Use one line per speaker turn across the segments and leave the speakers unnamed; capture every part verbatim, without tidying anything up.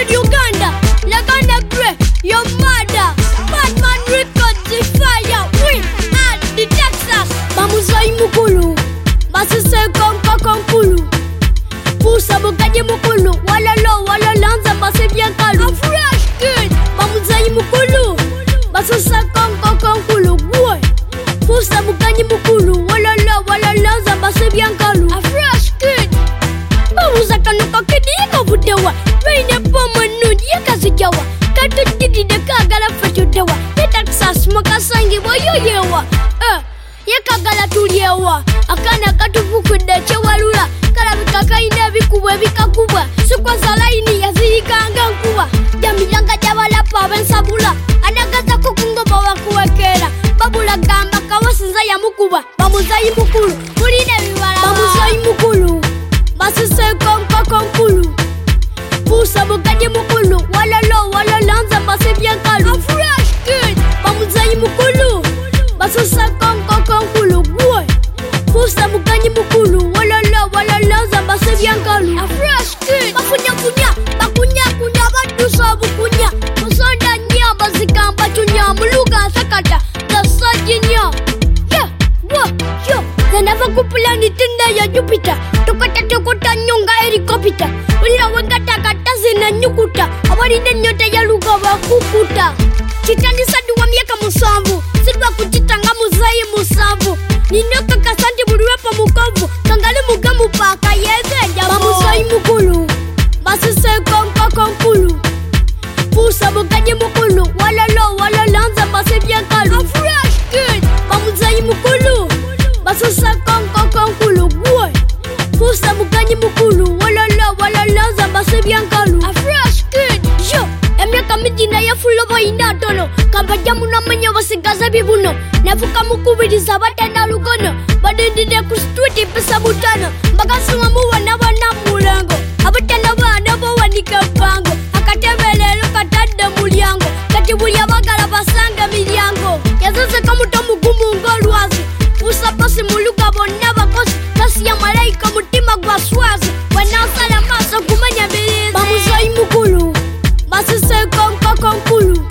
Good Uganda, Lagana Grey, your mother. Batman Records, the fire, we at the Texas. Bamuzai Mukulu, Basise Konka Konkulu. Pusa Bukaji Mukulu, Walalo, Walalanza, Basibia Kalu. A fresh good, Bamuzai Mukulu, Basisa Konka Konkulu, boy. Pusa Bukaji Mukulu, Walalo, Walalanza, Basibia Kalu. A fresh good. Bamuza Kanuka Kidiko Budewa, Rain upon Manud, Yakazijawa. Katu Titi the Kagala Fatudewa, the Texas Makasangi, Wayoyewa, eh, Yakagala Tuliewa, Akana Katufuku de Chewalula, Karabika Ina Vikuwa Vikakuwa, Sukwazalaini, Yazika Angankuwa, Jamilanga Javala Pavan Sabula, Anagata Kukungo Bawakuakera, Babula Gamba Kawasinzaya Mukuwa, Bamuzai Mukulu, Purina Vivala, Bamuzai Mukulu, Basise Konka Konkulu. Pusa Bukaji Mukulu, Walalo, Walalanza, Basibia Kalu. A fresh good, Bamuzai Mukulu, Basusa Konka Konkulu, boy. Pusa Bukaji Mukulu, Walalo, Walalanza, Basibia Kalu. A fresh good, Bakunya Kunya, Bakunya Kunya, Batusa Bukunya, Musanda Nya, Bazikamba Tunya, Muluga Sakata, the Sajinya. Yeah, what, yo, the never Kupulani Tinda ya Jupiter, Tokata Tokota Nyunga Ericopita. Ula wangata katazi na nyukuta Awaride nyote ya luga wa kukuta Chitani sadu wa miaka musambu Sidwa kuchitanga muzai musambu Ninyoka kasanti buruwepa mukavu Kangali mugamu paka yeze jabo Bamuzai Mukulu, Basise Konka Konkulu. Pusa Bukaji Mukulu, Walalo, Walalanza, Basibia Kalu. A fresh good, Bamuzai Mukulu, Basise Konka Konkulu, boy. Pusa Bukaji Mukulu, Walalo, Walalanza, Basibia Kalu. A fresh good, yo. Emyaka mijina ya fulobo inatono. Kabajamu na manya wasigaza bibuno. Nefuka mukubiriza batenda lugono. Badendide kustuti pesa butano. Bagasunga muwa na wana mulango. Abatenda wana bawa nikapango. Akatebelelo katadde mulyango. Katibulya bagala basanga milyango. Yazose kamutomu gumungo Pusa pasi muluka bonna bakosi. Kasi ya malaika mutima gwa swazi. Wanasala maso kumanya bilizi. Bamuzai Mukulu, Basise Konka Konkulu.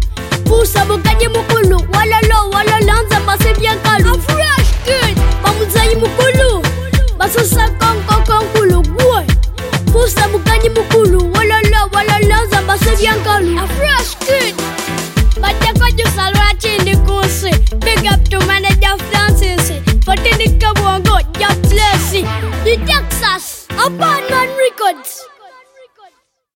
Pusa Bukaji Mukulu, Walalo, Walalanza, Basibia Kalu. A fresh good, Bamuzai Mukulu, Basise Konka Konkulu, boy. Pusa Bukaji Mukulu, Walalo, Walalanza, Basibia Kalu. A fresh good. Batako Jusalwa Chindi Kusi. Big up to Manager Francis. Fortinica Bongo, God bless you. The Texas, Batman Records.